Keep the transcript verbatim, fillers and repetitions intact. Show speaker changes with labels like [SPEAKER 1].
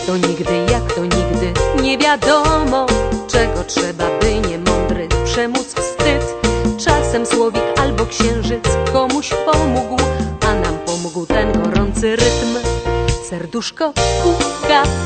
[SPEAKER 1] to nigdy, jak to nigdy, nie wiadomo, czego trzeba, by niemądry przemóc wstyd. Czasem słowik albo księżyc komuś pomógł, a nam pomógł ten gorący rytm. Serduszko puka.